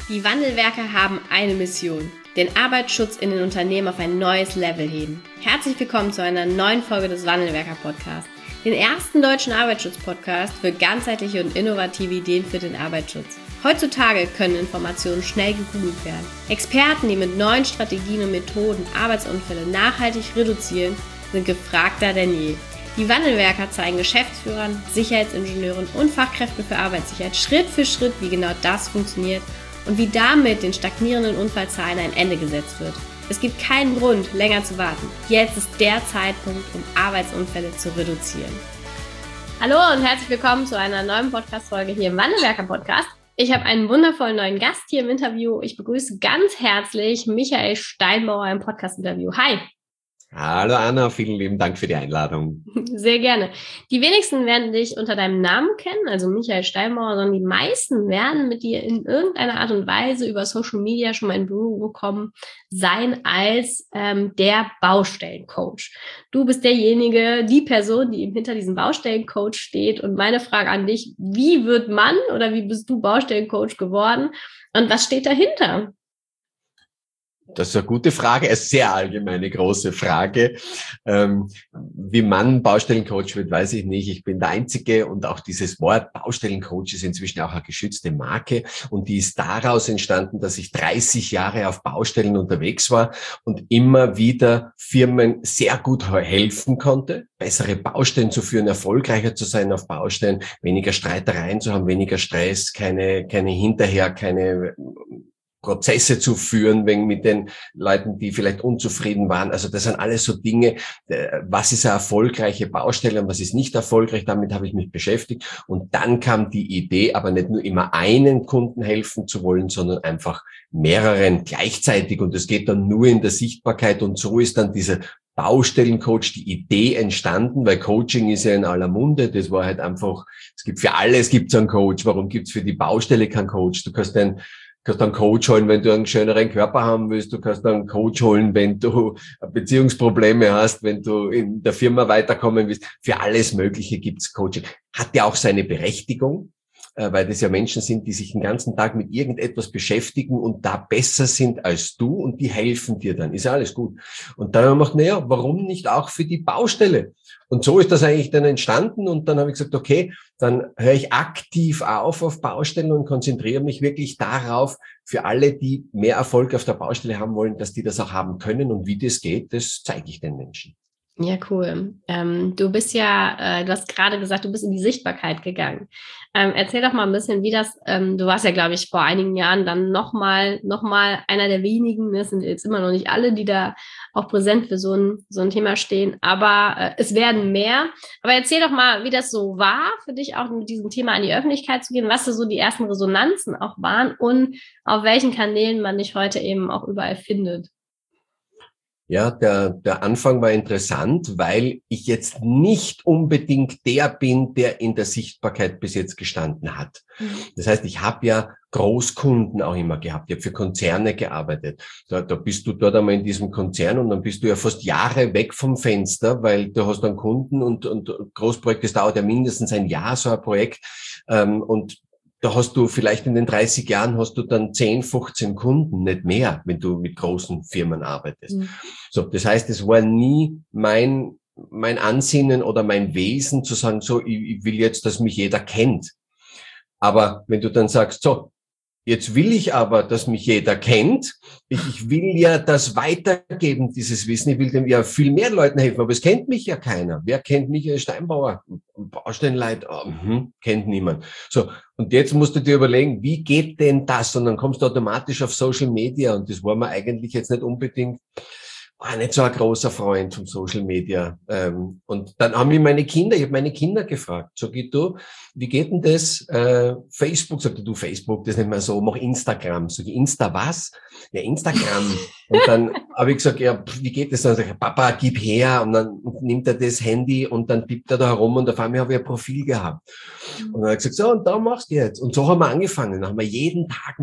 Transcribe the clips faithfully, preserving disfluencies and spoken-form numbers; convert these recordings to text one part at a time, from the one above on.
Die Wandelwerker haben eine Mission: den Arbeitsschutz in den Unternehmen auf ein neues Level heben. Herzlich willkommen zu einer neuen Folge des Wandelwerker-Podcasts, den ersten deutschen Arbeitsschutz-Podcast für ganzheitliche und innovative Ideen für den Arbeitsschutz. Heutzutage können Informationen schnell gegoogelt werden. Experten, die mit neuen Strategien und Methoden Arbeitsunfälle nachhaltig reduzieren, sind gefragter denn je. Die Wandelwerker zeigen Geschäftsführern, Sicherheitsingenieuren und Fachkräften für Arbeitssicherheit Schritt für Schritt, wie genau das funktioniert und wie damit den stagnierenden Unfallzahlen ein Ende gesetzt wird. Es gibt keinen Grund, länger zu warten. Jetzt ist der Zeitpunkt, um Arbeitsunfälle zu reduzieren. Hallo und herzlich willkommen zu einer neuen Podcast-Folge hier im Wandelwerker-Podcast. Ich habe einen wundervollen neuen Gast hier im Interview. Ich begrüße ganz herzlich Michael Steinbauer im Podcast-Interview. Hi! Hallo Anna, vielen lieben Dank für die Einladung. Sehr gerne. Die wenigsten werden dich unter deinem Namen kennen, also Michael Steinbauer, sondern die meisten werden mit dir in irgendeiner Art und Weise über Social Media schon mal in Berührung gekommen sein als ähm, der Baustellencoach. Du bist derjenige, die Person, die eben hinter diesem Baustellencoach steht. Und meine Frage an dich: Wie wird man oder wie bist du Baustellencoach geworden und was steht dahinter? Das ist eine gute Frage, eine sehr allgemeine, große Frage. Ähm, wie man Baustellencoach wird, weiß ich nicht. Ich bin der Einzige und auch dieses Wort Baustellencoach ist inzwischen auch eine geschützte Marke und die ist daraus entstanden, dass ich dreißig Jahre auf Baustellen unterwegs war und immer wieder Firmen sehr gut helfen konnte, bessere Baustellen zu führen, erfolgreicher zu sein auf Baustellen, weniger Streitereien zu haben, weniger Stress, keine, keine hinterher, keine Prozesse zu führen, wegen mit den Leuten, die vielleicht unzufrieden waren. Also das sind alles so Dinge, was ist eine erfolgreiche Baustelle und was ist nicht erfolgreich, damit habe ich mich beschäftigt. Und dann kam die Idee, aber nicht nur immer einen Kunden helfen zu wollen, sondern einfach mehreren gleichzeitig. Und das geht dann nur in der Sichtbarkeit. Und so ist dann dieser Baustellencoach, die Idee entstanden, weil Coaching ist ja in aller Munde. Das war halt einfach, es gibt für alles gibt's einen Coach. Warum gibt's für die Baustelle keinen Coach? Du kannst einen Du kannst einen Coach holen, wenn du einen schöneren Körper haben willst. Du kannst einen Coach holen, wenn du Beziehungsprobleme hast, wenn du in der Firma weiterkommen willst. Für alles Mögliche gibt's Coaching. Hat ja auch seine Berechtigung, weil das ja Menschen sind, die sich den ganzen Tag mit irgendetwas beschäftigen und da besser sind als du und die helfen dir dann. Ist ja alles gut. Und dann haben wir gedacht, naja, warum nicht auch für die Baustelle? Und so ist das eigentlich dann entstanden und dann habe ich gesagt, okay, dann höre ich aktiv auf auf Baustellen und konzentriere mich wirklich darauf, für alle, die mehr Erfolg auf der Baustelle haben wollen, dass die das auch haben können und wie das geht, das zeige ich den Menschen. Ja, cool. Ähm, du bist ja, äh, du hast gerade gesagt, du bist in die Sichtbarkeit gegangen. Ähm, erzähl doch mal ein bisschen, wie das, ähm, du warst ja, glaube ich, vor einigen Jahren dann nochmal, nochmal einer der wenigen, es sind jetzt immer noch nicht alle, die da auch präsent für so ein, so ein Thema stehen, aber äh, es werden mehr. Aber erzähl doch mal, wie das so war für dich, auch mit diesem Thema an die Öffentlichkeit zu gehen, was so die ersten Resonanzen auch waren und auf welchen Kanälen man dich heute eben auch überall findet. Ja, der, der Anfang war interessant, weil ich jetzt nicht unbedingt der bin, der in der Sichtbarkeit bis jetzt gestanden hat. Das heißt, ich habe ja Großkunden auch immer gehabt. Ich habe für Konzerne gearbeitet. Da, da bist du dort einmal in diesem Konzern und dann bist du ja fast Jahre weg vom Fenster, weil du hast einen Kunden und, und Großprojekt, das dauert ja mindestens ein Jahr, so ein Projekt. Ähm, und da hast du vielleicht in den dreißig Jahren hast du dann zehn, fünfzehn Kunden, nicht mehr, wenn du mit großen Firmen arbeitest. Mhm. So, das heißt, es war nie mein, mein Ansinnen oder mein Wesen zu sagen, so, ich, ich will jetzt, dass mich jeder kennt. Aber wenn du dann sagst, so, jetzt will ich aber, dass mich jeder kennt. Ich, ich will ja das weitergeben, dieses Wissen. Ich will dem ja viel mehr Leuten helfen, aber es kennt mich ja keiner. Wer kennt Michael Steinbauer? Baustellenleit, oh, hm, kennt niemand. So, und jetzt musst du dir überlegen, wie geht denn das? Und dann kommst du automatisch auf Social Media und das war mir eigentlich jetzt nicht unbedingt war nicht so ein großer Freund von Social Media. Ähm, und dann haben mich meine Kinder, ich habe meine Kinder gefragt, sag ich, du, wie geht denn das? Äh, Facebook, sagte du, Facebook, das ist nicht mehr so, mach Instagram. Sag ich, Insta was? Ja, Instagram. Und dann habe ich gesagt, ja, wie geht das? Dann sag ich, Papa, gib her. Und dann nimmt er das Handy und dann pippt er da herum und auf einmal habe ich ein Profil gehabt. Und dann habe ich gesagt, so, und da machst du jetzt. Und so haben wir angefangen. Dann haben wir jeden Tag ein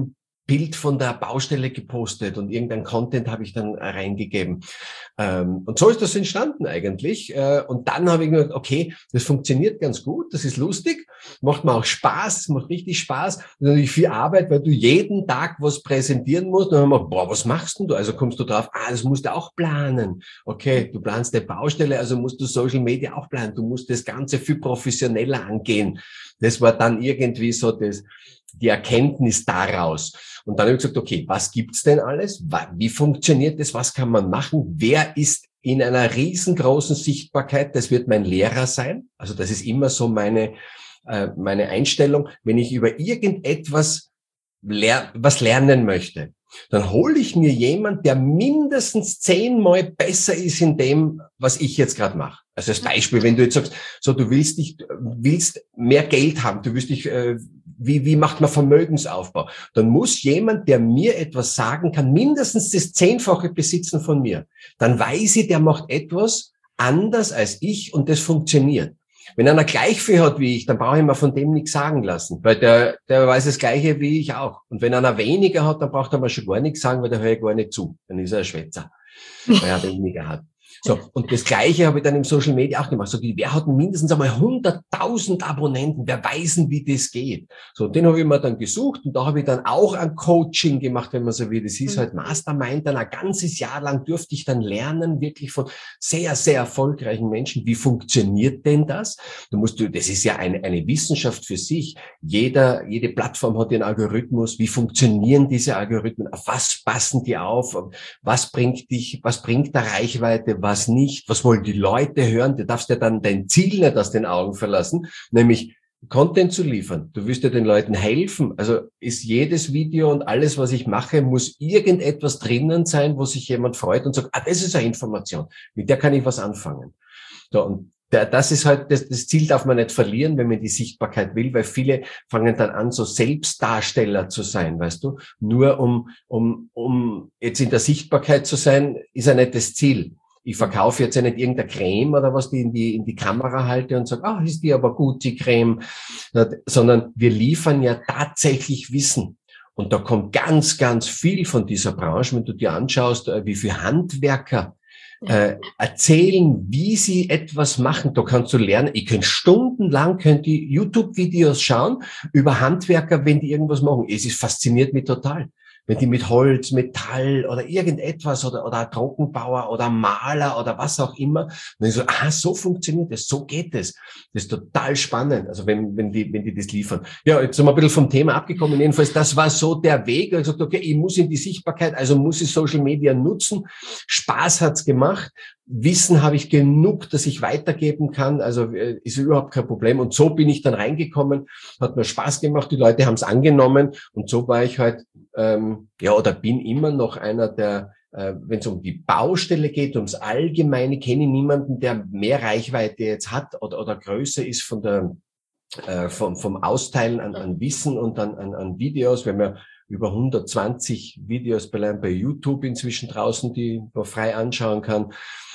Bild von der Baustelle gepostet und irgendein Content habe ich dann reingegeben. Ähm, und so ist das entstanden eigentlich. Äh, und dann habe ich mir gedacht, okay, das funktioniert ganz gut, das ist lustig, macht mir auch Spaß, macht richtig Spaß. Und natürlich viel Arbeit, weil du jeden Tag was präsentieren musst. Und dann haben wir, boah, was machst denn du? Also kommst du drauf, ah, das musst du auch planen. Okay, du planst eine Baustelle, also musst du Social Media auch planen. Du musst das Ganze viel professioneller angehen. Das war dann irgendwie so das, die Erkenntnis daraus. Und dann habe ich gesagt, okay, was gibt's denn alles? Wie funktioniert das? Was kann man machen? Wer ist in einer riesengroßen Sichtbarkeit? Das wird mein Lehrer sein. Also das ist immer so meine, äh, meine Einstellung. Wenn ich über irgendetwas ler- was lernen möchte, dann hole ich mir jemand, der mindestens zehnmal besser ist in dem, was ich jetzt gerade mache. Also als Beispiel, wenn du jetzt sagst, so du willst dich, willst mehr Geld haben, du willst dich, äh, wie wie macht man Vermögensaufbau? Dann muss jemand, der mir etwas sagen kann, mindestens das Zehnfache besitzen von mir. Dann weiß ich, der macht etwas anders als ich und das funktioniert. Wenn einer gleich viel hat wie ich, dann brauche ich mir von dem nichts sagen lassen, weil der, der weiß das Gleiche wie ich auch. Und wenn einer weniger hat, dann braucht er mir schon gar nichts sagen, weil der höre ich gar nicht zu. Dann ist er ein Schwätzer, weil er weniger hat. So, und das Gleiche habe ich dann im Social Media auch gemacht. So, wer hat mindestens einmal hunderttausend Abonnenten? Wer weiß denn, wie das geht? So, den habe ich mir dann gesucht und da habe ich dann auch ein Coaching gemacht, wenn man so will. Das hieß halt Mastermind. Dann ein ganzes Jahr lang durfte ich dann lernen, wirklich von sehr, sehr erfolgreichen Menschen. Wie funktioniert denn das? Du musst, du, das ist ja eine, eine Wissenschaft für sich. Jeder, jede Plattform hat ihren Algorithmus. Wie funktionieren diese Algorithmen? Auf was passen die auf? Was bringt dich, was bringt der Reichweite? Was nicht, was wollen die Leute hören, du darfst ja dann dein Ziel nicht aus den Augen verlassen, nämlich Content zu liefern. Du wirst ja den Leuten helfen. Also ist jedes Video und alles, was ich mache, muss irgendetwas drinnen sein, wo sich jemand freut und sagt, ah, das ist eine Information, mit der kann ich was anfangen. So, und das ist halt, das, das Ziel darf man nicht verlieren, wenn man die Sichtbarkeit will, weil viele fangen dann an, so Selbstdarsteller zu sein, weißt du? Nur um, um, um jetzt in der Sichtbarkeit zu sein, ist ja nicht das Ziel. Ich verkaufe jetzt ja nicht irgendeine Creme oder was, die in die, in die Kamera halte und sage, ah, ist die aber gut, die Creme, sondern wir liefern ja tatsächlich Wissen. Und da kommt ganz, ganz viel von dieser Branche, wenn du dir anschaust, wie viele Handwerker äh, erzählen, wie sie etwas machen. Da kannst du lernen. Ich könnte stundenlang könnt die YouTube-Videos schauen über Handwerker, wenn die irgendwas machen. Es ist fasziniert mich total. Wenn die mit Holz, Metall oder irgendetwas oder, oder ein Trockenbauer oder ein Maler oder was auch immer, wenn ich so, ah, so funktioniert das, so geht es. Das ist total spannend. Also wenn, wenn die, wenn die das liefern. Ja, jetzt sind wir ein bisschen vom Thema abgekommen. Jedenfalls, das war so der Weg. Ich habe gesagt, okay, ich muss in die Sichtbarkeit, also muss ich Social Media nutzen. Spaß hat's gemacht. Wissen habe ich genug, dass ich weitergeben kann, also ist überhaupt kein Problem. Und so bin ich dann reingekommen, hat mir Spaß gemacht, die Leute haben es angenommen und so war ich halt, ähm, ja, oder bin immer noch einer der, äh, wenn es um die Baustelle geht, ums Allgemeine, kenne ich niemanden, der mehr Reichweite jetzt hat oder, oder größer ist von der, äh, vom, vom Austeilen an, an Wissen und an, an, an Videos. Wir haben ja über hundertzwanzig Videos bei, bei YouTube inzwischen draußen, die man frei anschauen kann.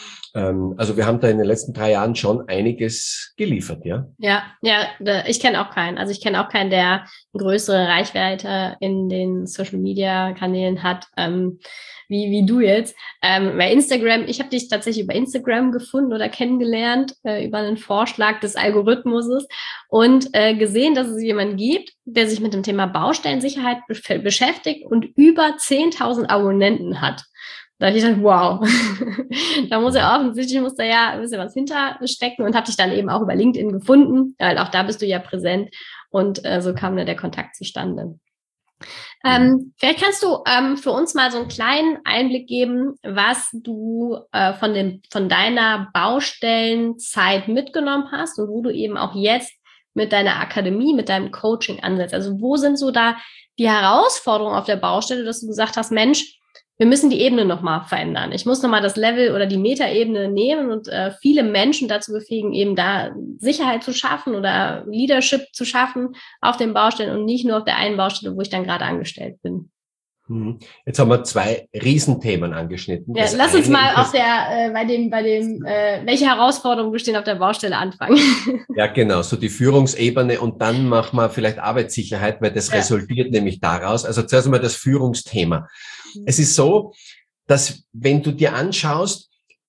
Ähm, also wir haben da in den letzten drei Jahren schon einiges geliefert, ja? Ja, ja, ich kenne auch keinen. Also ich kenne auch keinen, der eine größere Reichweite in den Social-Media-Kanälen hat, ähm, wie wie du jetzt. Ähm, bei Instagram, ich habe dich tatsächlich über Instagram gefunden oder kennengelernt, äh, über einen Vorschlag des Algorithmuses und äh, gesehen, dass es jemanden gibt, der sich mit dem Thema Baustellensicherheit be- beschäftigt und über zehntausend Abonnenten hat. Da habe ich gedacht, wow, da muss ja offensichtlich, muss da ja ein bisschen was hinterstecken und habe dich dann eben auch über LinkedIn gefunden, weil auch da bist du ja präsent und äh, so kam dann der Kontakt zustande. Ähm, vielleicht kannst du ähm, für uns mal so einen kleinen Einblick geben, was du äh, von dem von deiner Baustellenzeit mitgenommen hast und wo du eben auch jetzt mit deiner Akademie, mit deinem Coaching ansetzt. Also wo sind so da die Herausforderungen auf der Baustelle, dass du gesagt hast, Mensch, wir müssen die Ebene nochmal verändern. Ich muss nochmal das Level oder die Metaebene nehmen und äh, viele Menschen dazu befähigen, eben da Sicherheit zu schaffen oder Leadership zu schaffen auf den Baustellen und nicht nur auf der einen Baustelle, wo ich dann gerade angestellt bin. Jetzt haben wir zwei Riesenthemen angeschnitten. Ja, lass uns mal auf der, äh, bei dem, bei dem, äh, welche Herausforderungen bestehen auf der Baustelle anfangen. Ja, genau, so die Führungsebene und dann machen wir vielleicht Arbeitssicherheit, weil das ja. resultiert nämlich daraus. Also zuerst einmal das Führungsthema. Mhm. Es ist so, dass wenn du dir anschaust,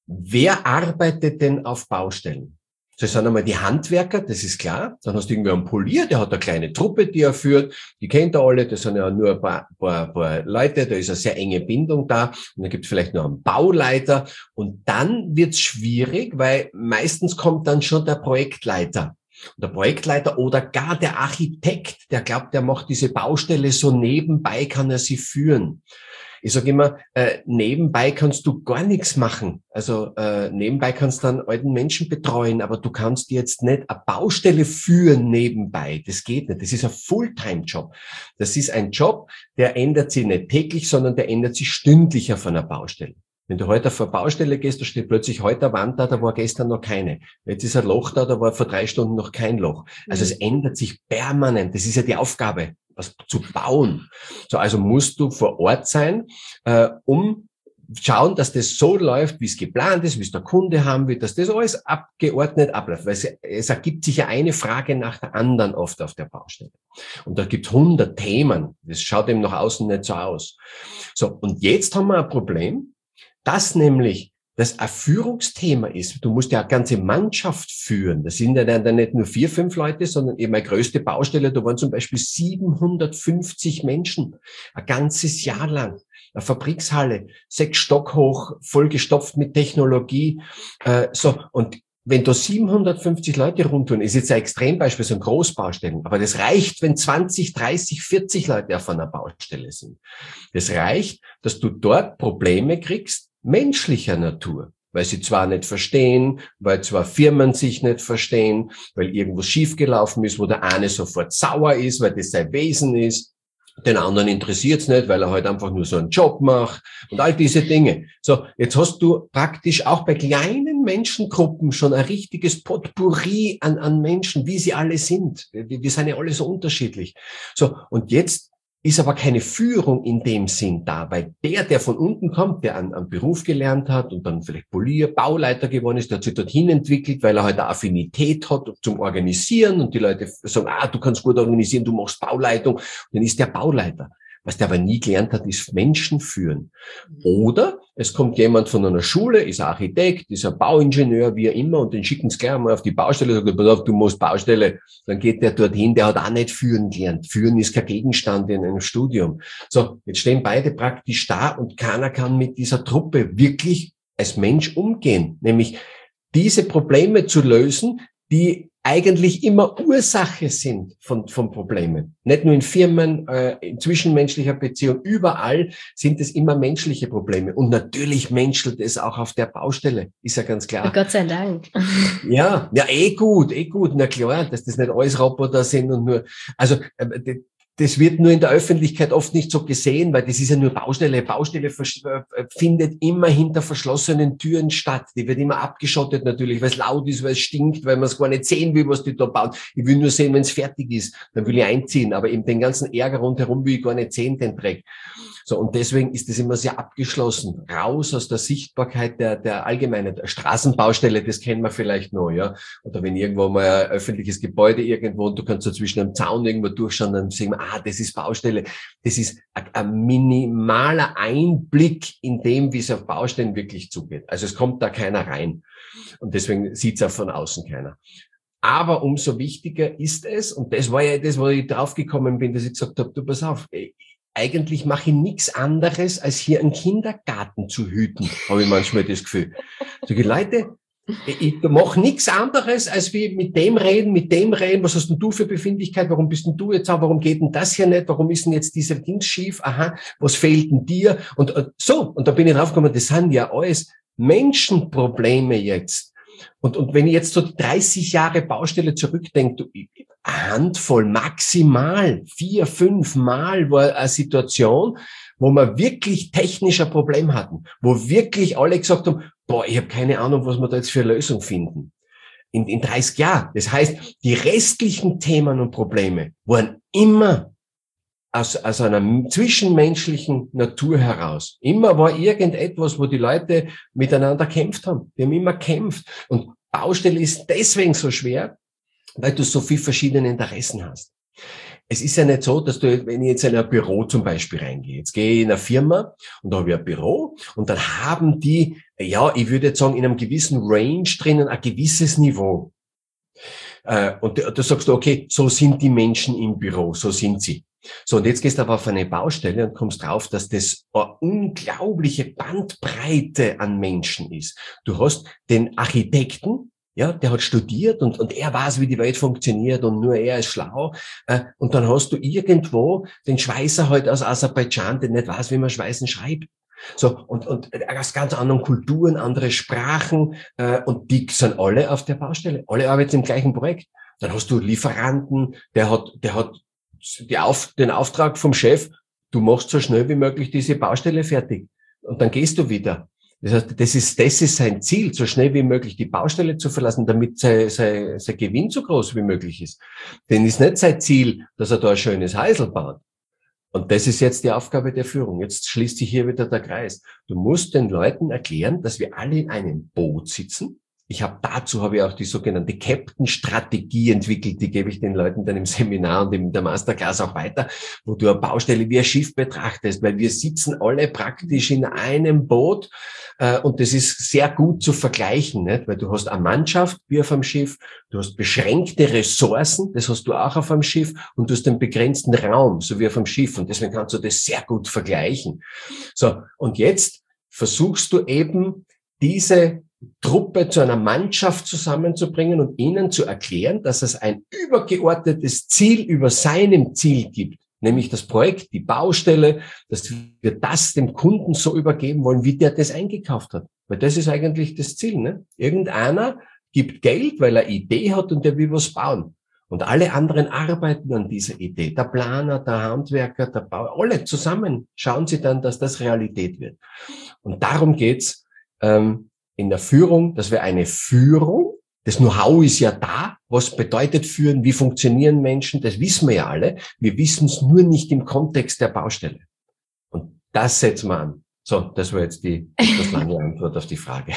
wer arbeitet denn auf Baustellen? Das sind einmal die Handwerker, das ist klar. Dann hast du irgendwie einen Polier, der hat eine kleine Truppe, die er führt. Die kennt er alle, das sind ja nur ein paar, paar, paar Leute, da ist eine sehr enge Bindung da. Und dann gibt es vielleicht noch einen Bauleiter. Und dann wird's schwierig, weil meistens kommt dann schon der Projektleiter. Und der Projektleiter oder gar der Architekt, der glaubt, der macht diese Baustelle so nebenbei, kann er sie führen. Ich sage immer, äh, nebenbei kannst du gar nichts machen. Also äh, nebenbei kannst du dann alten Menschen betreuen, aber du kannst jetzt nicht eine Baustelle führen nebenbei. Das geht nicht. Das ist ein Fulltime-Job. Das ist ein Job, der ändert sich nicht täglich, sondern der ändert sich stündlich auf einer Baustelle. Wenn du heute auf eine Baustelle gehst, da steht plötzlich heute eine Wand da, da war gestern noch keine. Jetzt ist ein Loch da, da war vor drei Stunden noch kein Loch. Also es ändert sich permanent. Das ist ja die Aufgabe, was zu bauen. So, also musst du vor Ort sein, äh, um schauen, dass das so läuft, wie es geplant ist, wie es der Kunde haben will, dass das alles abgeordnet abläuft. Weil es, es ergibt sich ja eine Frage nach der anderen oft auf der Baustelle. Und da gibt es hundert Themen. Das schaut eben nach außen nicht so aus. So, und jetzt haben wir ein Problem, dass nämlich das ein Führungsthema ist. Du musst ja eine ganze Mannschaft führen. Das sind ja dann nicht nur vier, fünf Leute, sondern eben eine größte Baustelle. Da waren zum Beispiel siebenhundertfünfzig Menschen. Ein ganzes Jahr lang. Eine Fabrikshalle, sechs Stock hoch, vollgestopft mit Technologie. Äh, so, und wenn da siebenhundertfünfzig Leute rumtun, ist jetzt ein Extrembeispiel, so ein Großbaustellen. Aber das reicht, wenn zwanzig, dreißig, vierzig Leute auf einer Baustelle sind. Das reicht, dass du dort Probleme kriegst, menschlicher Natur, weil sie zwar nicht verstehen, weil zwar Firmen sich nicht verstehen, weil irgendwas schiefgelaufen ist, wo der eine sofort sauer ist, weil das sein Wesen ist, den anderen interessiert's nicht, weil er halt einfach nur so einen Job macht und all diese Dinge. So, jetzt hast du praktisch auch bei kleinen Menschengruppen schon ein richtiges Potpourri an, an Menschen, wie sie alle sind. Wir, wir sind ja alle so unterschiedlich. So, und jetzt ist aber keine Führung in dem Sinn da, weil der, der von unten kommt, der einen, einen Beruf gelernt hat und dann vielleicht Polier, Bauleiter geworden ist, der hat sich dorthin entwickelt, weil er halt eine Affinität hat zum Organisieren und die Leute sagen, ah, du kannst gut organisieren, du machst Bauleitung, und dann ist der Bauleiter. Was der aber nie gelernt hat, ist Menschen führen. Oder es kommt jemand von einer Schule, ist ein Architekt, ist ein Bauingenieur, wie immer, und den schicken sie gleich mal auf die Baustelle, sagt, pass auf, du musst Baustelle. Dann geht der dorthin, der hat auch nicht führen gelernt. Führen ist kein Gegenstand in einem Studium. So, jetzt stehen beide praktisch da und keiner kann mit dieser Truppe wirklich als Mensch umgehen. Nämlich diese Probleme zu lösen, die eigentlich immer Ursache sind von, von Problemen. Nicht nur in Firmen, äh, in zwischenmenschlicher Beziehung, überall sind es immer menschliche Probleme. Und natürlich menschelt es auch auf der Baustelle, ist ja ganz klar. Gott sei Dank. Ja, ja, eh gut, eh gut. Na klar, dass das nicht alles Roboter sind und nur, also, äh, das wird nur in der Öffentlichkeit oft nicht so gesehen, weil das ist ja nur Baustelle. Baustelle findet immer hinter verschlossenen Türen statt. Die wird immer abgeschottet natürlich, weil es laut ist, weil es stinkt, weil man es gar nicht sehen will, was die da bauen. Ich will nur sehen, wenn es fertig ist. Dann will ich einziehen. Aber eben den ganzen Ärger rundherum will ich gar nicht sehen, den Dreck. So, und deswegen ist das immer sehr abgeschlossen. Raus aus der Sichtbarkeit der, der allgemeinen der Straßenbaustelle, das kennen wir vielleicht noch, ja. Oder wenn irgendwo mal ein öffentliches Gebäude irgendwo und du kannst so zwischen einem Zaun irgendwo durchschauen, dann sehen wir, ah, das ist Baustelle. Das ist ein, ein minimaler Einblick in dem, wie es auf Baustellen wirklich zugeht. Also es kommt da keiner rein. Und deswegen sieht es auch von außen keiner. Aber umso wichtiger ist es, und das war ja das, wo ich draufgekommen bin, dass ich gesagt habe, du pass auf, ey, eigentlich mache ich nichts anderes, als hier einen Kindergarten zu hüten, habe ich manchmal das Gefühl. Sag ich, Leute, ich mache nichts anderes, als wie mit dem reden, mit dem reden, was hast denn du für Befindlichkeit, warum bist denn du jetzt auch, warum geht denn das hier nicht, warum ist denn jetzt dieser Ding schief, aha, was fehlt denn dir? Und äh, so, und da bin ich draufgekommen, das sind ja alles Menschenprobleme jetzt. Und, und wenn ich jetzt so dreißig Jahre Baustelle zurückdenke, eine Handvoll, maximal vier, fünf Mal war eine Situation, wo wir wirklich technisch ein Problem hatten, wo wirklich alle gesagt haben, boah, ich habe keine Ahnung, was wir da jetzt für eine Lösung finden. In, in dreißig Jahren. Das heißt, die restlichen Themen und Probleme waren immer aus, aus einer zwischenmenschlichen Natur heraus. Immer war irgendetwas, wo die Leute miteinander kämpft haben. Die haben immer kämpft. Und Baustelle ist deswegen so schwer, weil du so viele verschiedene Interessen hast. Es ist ja nicht so, dass du, wenn ich jetzt in ein Büro zum Beispiel reingehe, jetzt gehe ich in eine Firma und da habe ich ein Büro und dann haben die, ja, ich würde jetzt sagen, in einem gewissen Range drinnen ein gewisses Niveau. Und da sagst du, okay, so sind die Menschen im Büro, so sind sie. So, und jetzt gehst du aber auf eine Baustelle und kommst drauf, dass das eine unglaubliche Bandbreite an Menschen ist. Du hast den Architekten, ja, der hat studiert und, und er weiß, wie die Welt funktioniert und nur er ist schlau. Und dann hast du irgendwo den Schweißer halt aus Aserbaidschan, der nicht weiß, wie man Schweißen schreibt. So, und, und aus ganz anderen Kulturen, andere Sprachen, äh, und die sind alle auf der Baustelle. Alle arbeiten im gleichen Projekt. Dann hast du Lieferanten, der hat, der hat die Auf, den Auftrag vom Chef, du machst so schnell wie möglich diese Baustelle fertig. Und dann gehst du wieder. Das heißt, das ist, das ist sein Ziel, so schnell wie möglich die Baustelle zu verlassen, damit sein, sein, sein Gewinn so groß wie möglich ist. Denn ist nicht sein Ziel, dass er da ein schönes Häusl baut. Und das ist jetzt die Aufgabe der Führung. Jetzt schließt sich hier wieder der Kreis. Du musst den Leuten erklären, dass wir alle in einem Boot sitzen. Ich habe dazu habe ich auch die sogenannte Captain-Strategie entwickelt, die gebe ich den Leuten dann im Seminar und in der Masterclass auch weiter, wo du eine Baustelle wie ein Schiff betrachtest, weil wir sitzen alle praktisch in einem Boot, äh, und das ist sehr gut zu vergleichen, nicht? Weil du hast eine Mannschaft wie auf einem Schiff, du hast beschränkte Ressourcen, das hast du auch auf einem Schiff, und du hast einen begrenzten Raum, so wie auf einem Schiff, und deswegen kannst du das sehr gut vergleichen. So, und jetzt versuchst du eben diese Truppe zu einer Mannschaft zusammenzubringen und ihnen zu erklären, dass es ein übergeordnetes Ziel über seinem Ziel gibt, nämlich das Projekt, die Baustelle, dass wir das dem Kunden so übergeben wollen, wie der das eingekauft hat. Weil das ist eigentlich das Ziel, ne? Irgendeiner gibt Geld, weil er eine Idee hat und der will was bauen. Und alle anderen arbeiten an dieser Idee. Der Planer, der Handwerker, der Bauer, alle zusammen schauen sie dann, dass das Realität wird. Und darum geht's, ähm, in der Führung, dass wir eine Führung, das Know-how ist ja da, was bedeutet führen, wie funktionieren Menschen, das wissen wir ja alle, wir wissen es nur nicht im Kontext der Baustelle. Und das setzen wir an. So, das war jetzt die etwas lange Antwort auf die Frage.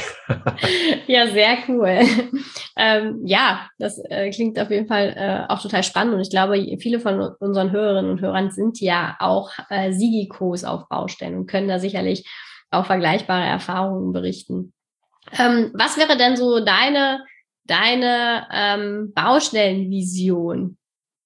Ja, sehr cool. Ähm, ja, das äh, klingt auf jeden Fall äh, auch total spannend, und ich glaube, viele von unseren Hörerinnen und Hörern sind ja auch äh, Sigikos auf Baustellen und können da sicherlich auch vergleichbare Erfahrungen berichten. Ähm, was wäre denn so deine, deine ähm, Baustellenvision?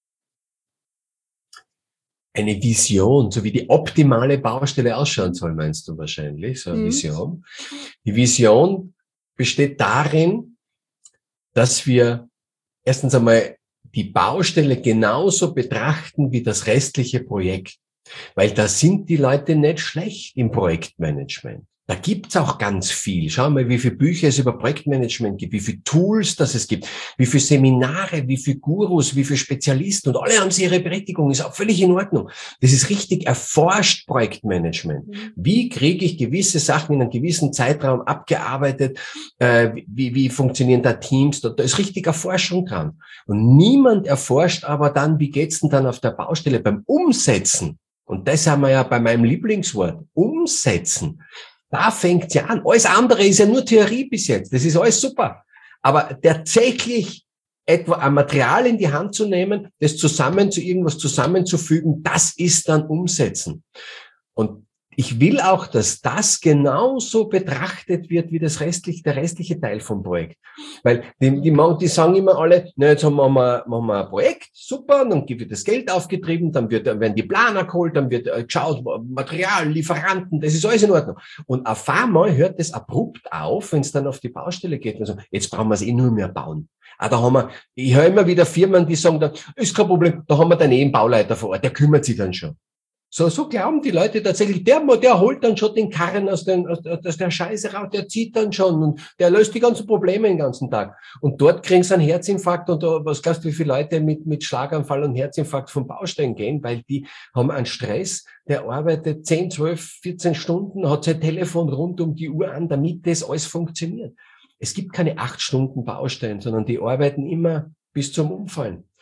Eine Vision, so wie die optimale Baustelle ausschauen soll, meinst du wahrscheinlich, so eine mhm. Vision. Die Vision besteht darin, dass wir erstens einmal die Baustelle genauso betrachten wie das restliche Projekt. Weil da sind die Leute nicht schlecht im Projektmanagement. Da gibt's auch ganz viel. Schau mal, wie viele Bücher es über Projektmanagement gibt, wie viele Tools das es gibt, wie viele Seminare, wie viele Gurus, wie viele Spezialisten, und alle haben sie ihre Berechtigung, ist auch völlig in Ordnung. Das ist richtig erforscht, Projektmanagement. Wie kriege ich gewisse Sachen in einem gewissen Zeitraum abgearbeitet? Äh, wie, wie funktionieren da Teams? Da, da ist richtig Erforschung dran. Und niemand erforscht aber dann, wie geht's denn dann auf der Baustelle beim Umsetzen? Und das haben wir ja bei meinem Lieblingswort, umsetzen. Da fängt's ja an. Alles andere ist ja nur Theorie bis jetzt. Das ist alles super. Aber tatsächlich etwa ein Material in die Hand zu nehmen, das zusammen zu irgendwas zusammenzufügen, das ist dann Umsetzen. Und ich will auch, dass das genauso betrachtet wird wie das restliche, der restliche Teil vom Projekt. Weil die, die, die sagen immer alle, na, jetzt haben wir, mal, machen wir ein Projekt, super, dann wird das Geld aufgetrieben, dann wird, werden die Planer geholt, dann wird geschaut, Material, Lieferanten, das ist alles in Ordnung. Und auf einmal hört das abrupt auf, wenn es dann auf die Baustelle geht. Also, jetzt brauchen wir es eh nur mehr bauen. Ah, da haben wir, ich höre immer wieder Firmen, die sagen dann, ist kein Problem, da haben wir dann eh einen Bauleiter vor Ort, der kümmert sich dann schon. So, so glauben die Leute tatsächlich, der, der holt dann schon den Karren aus, den, aus, aus der Scheiße raus, der zieht dann schon und der löst die ganzen Probleme den ganzen Tag. Und dort kriegen sie einen Herzinfarkt, und was glaubst du, wie viele Leute mit, mit Schlaganfall und Herzinfarkt vom Baustein gehen, weil die haben einen Stress, der arbeitet zehn, zwölf, vierzehn Stunden, hat sein Telefon rund um die Uhr an, damit das alles funktioniert. Es gibt keine acht Stunden Baustein, sondern die arbeiten immer bis zum Umfallen.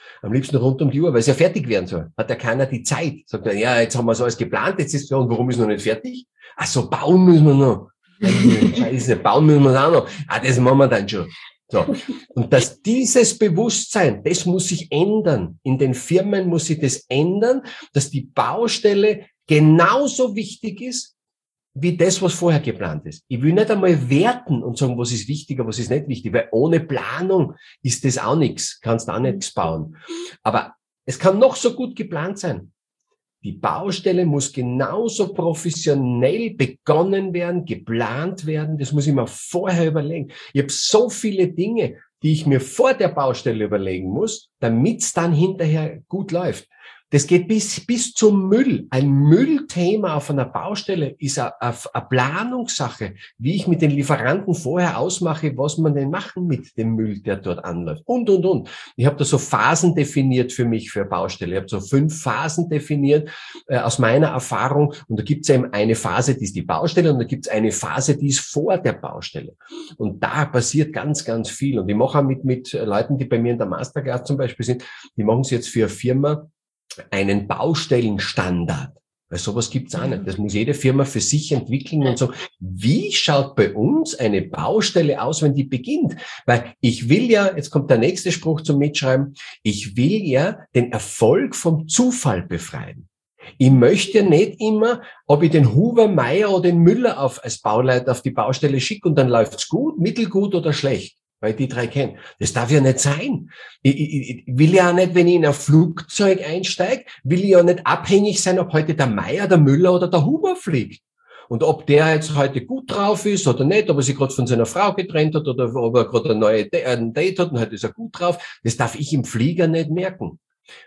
Am liebsten rund um die Uhr, weil es ja fertig werden soll. Hat ja keiner die Zeit. Sagt er, ja, jetzt haben wir so alles geplant, jetzt ist es ja, und warum ist noch nicht fertig? Ach so, bauen müssen wir noch. Scheiße, bauen müssen wir auch noch. Ah, das machen wir dann schon. So. Und dass dieses Bewusstsein, das muss sich ändern. In den Firmen muss sich das ändern, dass die Baustelle genauso wichtig ist, wie das, was vorher geplant ist. Ich will nicht einmal werten und sagen, was ist wichtiger, was ist nicht wichtig, weil ohne Planung ist das auch nichts, kannst auch nichts bauen. Aber es kann noch so gut geplant sein. Die Baustelle muss genauso professionell begonnen werden, geplant werden. Das muss ich mir vorher überlegen. Ich habe so viele Dinge, die ich mir vor der Baustelle überlegen muss, damit es dann hinterher gut läuft. Das geht bis, bis zum Müll. Ein Müllthema auf einer Baustelle ist eine, eine Planungssache, wie ich mit den Lieferanten vorher ausmache, was man denn machen mit dem Müll, der dort anläuft. Und, und, und. Ich habe da so Phasen definiert für mich, für Baustelle. Ich habe so fünf Phasen definiert äh, aus meiner Erfahrung. Und da gibt es eben eine Phase, die ist die Baustelle, und da gibt es eine Phase, die ist vor der Baustelle. Und da passiert ganz, ganz viel. Und ich mache auch mit, mit Leuten, die bei mir in der Masterclass zum Beispiel sind, die machen es jetzt für eine Firma, einen Baustellenstandard. Weil sowas gibt's auch nicht. Das muss jede Firma für sich entwickeln und so. Wie schaut bei uns eine Baustelle aus, wenn die beginnt? Weil ich will ja, jetzt kommt der nächste Spruch zum Mitschreiben, ich will ja den Erfolg vom Zufall befreien. Ich möchte ja nicht immer, ob ich den Huber, Meier oder den Müller auf, als Bauleiter auf die Baustelle schicke und dann läuft's gut, mittelgut oder schlecht. Weil ich die drei kenne. Das darf ja nicht sein. Ich, ich, ich will ja auch nicht, wenn ich in ein Flugzeug einsteige, will ich ja nicht abhängig sein, ob heute der Meier, der Müller oder der Huber fliegt. Und ob der jetzt heute gut drauf ist oder nicht, ob er sich gerade von seiner Frau getrennt hat oder ob er gerade ein neues Date hat und heute ist er gut drauf, das darf ich im Flieger nicht merken.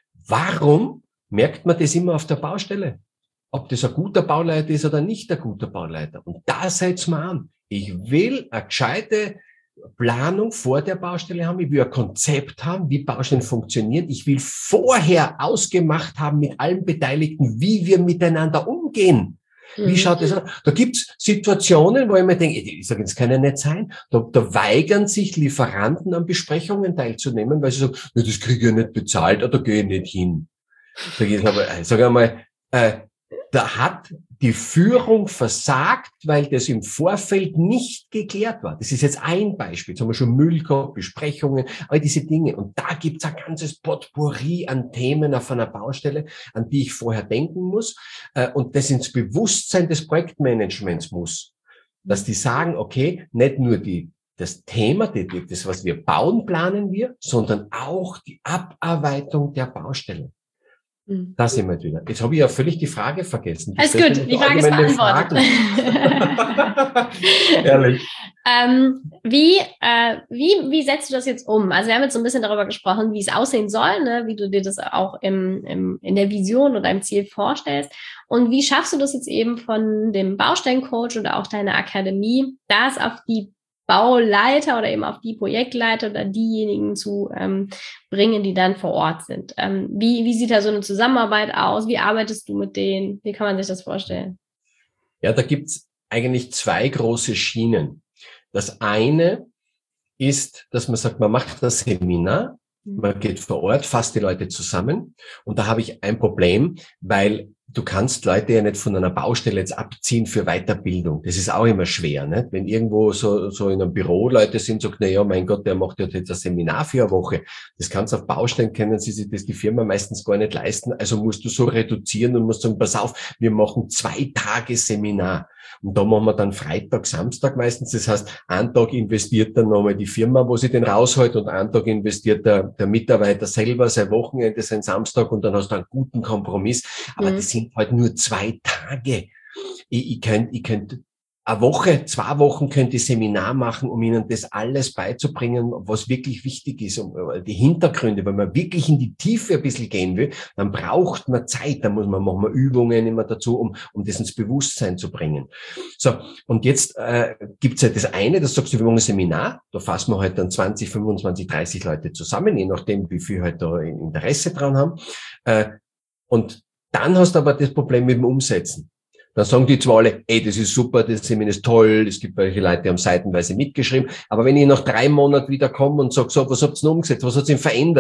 Warum merkt man das immer auf der Baustelle? Ob das ein guter Bauleiter ist oder nicht ein guter Bauleiter. Und da seid's mal an. Ich will eine gescheite Planung vor der Baustelle haben, ich will ein Konzept haben, wie Baustellen funktionieren. Ich will vorher ausgemacht haben mit allen Beteiligten, wie wir miteinander umgehen. Wie schaut das an? Da gibt's Situationen, wo ich mir denke, ich sage, das kann ja nicht sein. Da, da weigern sich Lieferanten an Besprechungen teilzunehmen, weil sie sagen, ja, das kriege ich ja nicht bezahlt, oder gehe ich nicht hin. Sag ich aber, sag einmal, äh, da hat die Führung versagt, weil das im Vorfeld nicht geklärt war. Das ist jetzt ein Beispiel. Jetzt haben wir schon Müll gehabt, Besprechungen, all diese Dinge. Und da gibt's ein ganzes Potpourri an Themen auf einer Baustelle, an die ich vorher denken muss. Und das ins Bewusstsein des Projektmanagements muss. Dass die sagen, okay, nicht nur die das Thema, das, was wir bauen, planen wir, sondern auch die Abarbeitung der Baustelle. Da sind wir wieder. Jetzt habe ich ja völlig die Frage vergessen. Alles gut, die Frage ist beantwortet. Ehrlich. ähm, wie, äh, wie, wie setzt du das jetzt um? Also wir haben jetzt so ein bisschen darüber gesprochen, wie es aussehen soll, ne? Wie du dir das auch im, im, in der Vision oder im Ziel vorstellst. Und wie schaffst du das jetzt eben von dem Baustellencoach oder auch deiner Akademie, das auf die Bauleiter oder eben auf die Projektleiter oder diejenigen zu ähm, bringen, die dann vor Ort sind. Ähm, wie, wie sieht da so eine Zusammenarbeit aus? Wie arbeitest du mit denen? Wie kann man sich das vorstellen? Ja, da gibt's eigentlich zwei große Schienen. Das eine ist, dass man sagt, man macht das Seminar, man geht vor Ort, fasst die Leute zusammen, und da habe ich ein Problem, weil du kannst Leute ja nicht von einer Baustelle jetzt abziehen für Weiterbildung. Das ist auch immer schwer, ne? Wenn irgendwo so, so in einem Büro Leute sind, sagt, na ja, mein Gott, der macht ja jetzt ein Seminar für eine Woche. Das kannst du auf Baustellen, können sie sich das die Firma meistens gar nicht leisten. Also musst du so reduzieren und musst sagen, pass auf, wir machen zwei Tage Seminar. Und da machen wir dann Freitag, Samstag meistens. Das heißt, einen Tag investiert dann nochmal die Firma, wo sie den rausholt, und einen Tag investiert der, der Mitarbeiter selber sein Wochenende, sein Samstag, und dann hast du einen guten Kompromiss. Aber mhm. das sind halt nur zwei Tage. Ich, ich könnte, ich könnte eine Woche, zwei Wochen könnte ich Seminar machen, um ihnen das alles beizubringen, was wirklich wichtig ist, um die Hintergründe. Wenn man wirklich in die Tiefe ein bisschen gehen will, dann braucht man Zeit, dann muss man, machen wir Übungen immer dazu, um, um das ins Bewusstsein zu bringen. So, und jetzt äh, gibt's ja das eine, das sagst du, wir machen ein Seminar, da fassen wir halt dann zwanzig, fünfundzwanzig, dreißig Leute zusammen, je nachdem, wie viel halt da Interesse dran haben. Äh, und dann hast du aber das Problem mit dem Umsetzen. Dann sagen die zwar alle, ey, das ist super, das Seminar ist toll, es gibt welche Leute, die haben seitenweise mitgeschrieben, aber wenn ich nach drei Monaten wieder komme und sage, so, was habt ihr denn umgesetzt, was hat sich denn verändert?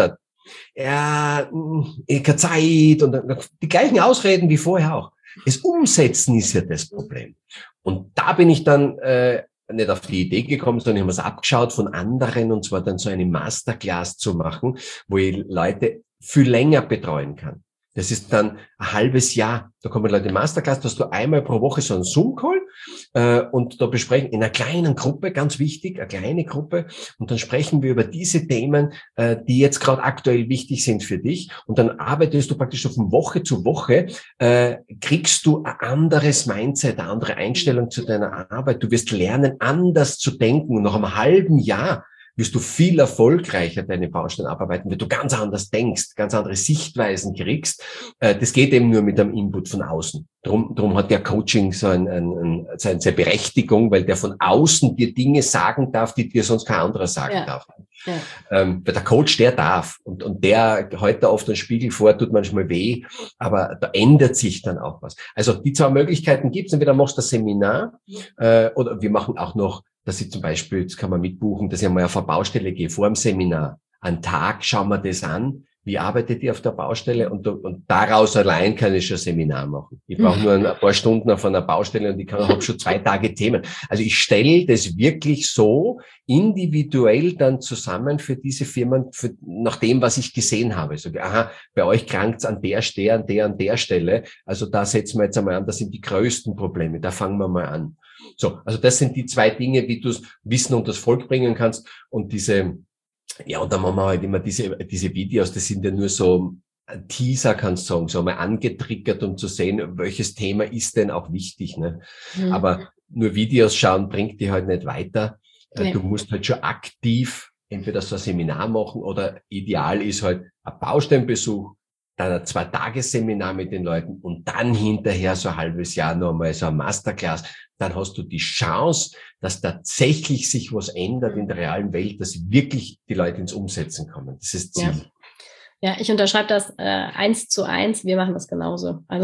ja, ich keine Zeit und die gleichen Ausreden wie vorher auch. Das Umsetzen ist ja das Problem. Und da bin ich dann äh, nicht auf die Idee gekommen, sondern ich habe es abgeschaut von anderen, und zwar dann so eine Masterclass zu machen, wo ich Leute viel länger betreuen kann. Das ist dann ein halbes Jahr. Da kommen Leute in Masterclass, da hast du einmal pro Woche so einen Zoom-Call äh, und da besprechen in einer kleinen Gruppe, ganz wichtig, eine kleine Gruppe, und dann sprechen wir über diese Themen, äh, die jetzt gerade aktuell wichtig sind für dich, und dann arbeitest du praktisch so von Woche zu Woche, äh, kriegst du ein anderes Mindset, eine andere Einstellung zu deiner Arbeit. Du wirst lernen, anders zu denken, und nach einem halben Jahr wirst du viel erfolgreicher deine Baustellen abarbeiten, weil du ganz anders denkst, ganz andere Sichtweisen kriegst. Das geht eben nur mit einem Input von außen. Drum, drum hat der Coaching so ein, ein, ein, seine Berechtigung, weil der von außen dir Dinge sagen darf, die dir sonst kein anderer sagen ja. darf. Ja. Ähm, weil der Coach, der darf. Und, und der hält da oft einen Spiegel vor, tut manchmal weh, aber da ändert sich dann auch was. Also die zwei Möglichkeiten gibt's. Entweder machst du das Seminar äh, oder wir machen auch noch, dass ich zum Beispiel, das kann man mitbuchen, dass ich einmal auf eine Baustelle gehe, vor dem Seminar. Einen Tag schauen wir das an, wie arbeitet ihr auf der Baustelle, und, und daraus allein kann ich schon ein Seminar machen. Ich brauche nur ein paar Stunden auf einer Baustelle und ich kann habe schon zwei Tage Themen. Also ich stelle das wirklich so individuell dann zusammen für diese Firmen, für, nach dem, was ich gesehen habe. So, aha, bei euch krankt's an der Stelle, an der, an der Stelle. Also da setzen wir jetzt einmal an, das sind die größten Probleme. Da fangen wir mal an. So, also das sind die zwei Dinge, wie du das Wissen und das Volk bringen kannst. Und diese, ja, und dann machen wir halt immer diese, diese Videos, das sind ja nur so ein Teaser, kannst du sagen, so mal angetriggert, um zu sehen, welches Thema ist denn auch wichtig, ne? Mhm. Aber nur Videos schauen bringt dich halt nicht weiter. Ja. Du musst halt schon aktiv entweder so ein Seminar machen, oder ideal ist halt ein Baustellenbesuch, dann ein Zwei-Tages-Seminar mit den Leuten und dann hinterher so ein halbes Jahr noch mal so ein Masterclass. Dann hast du die Chance, dass tatsächlich sich was ändert in der realen Welt, dass wirklich die Leute ins Umsetzen kommen. Das ist das Ziel. Ja. Ja, ich unterschreibe das äh, eins zu eins. Wir machen das genauso. Also